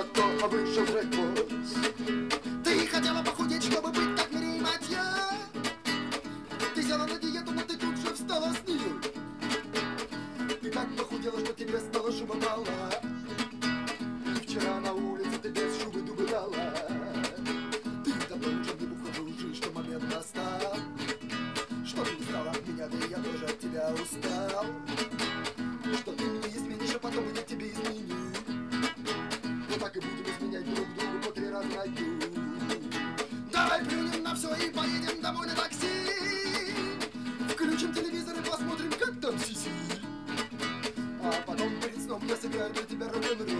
кто вышел в рекорд. Ты хотела похудеть, чтобы быть как Мирей Матья. Ты села на диету, но ты тут же встала с нее. Ты так похудела, что тебе стало шуба мало. И вчера на улице ты без шубы дубы дала. Ты давно уже не бухла уже, что момент настал. Что ты устала от меня, да и я тоже от тебя устал. Что ты мне изменишь, а потом я тебе изменю. Вот так и будем изменять друг другу по 3 раза на дню. Давай плюнем на все и поедем домой на такси. Включим телевизор и посмотрим, как там сиси. А потом перед сном я сыграю для тебя рок-н-ролл.